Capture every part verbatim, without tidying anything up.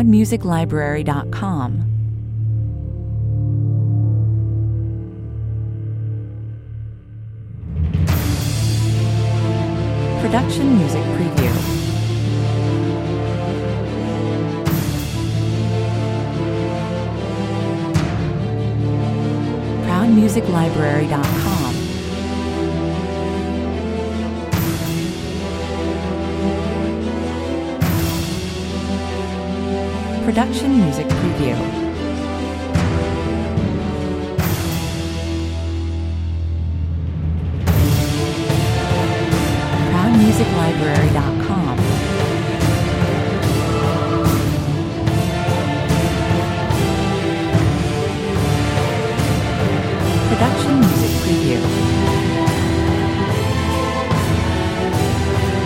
proud music library dot com. Production music preview. proud music library dot com. Production music preview. proud music library dot com. Production music preview.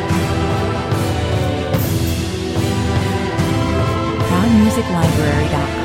proud music library dot com.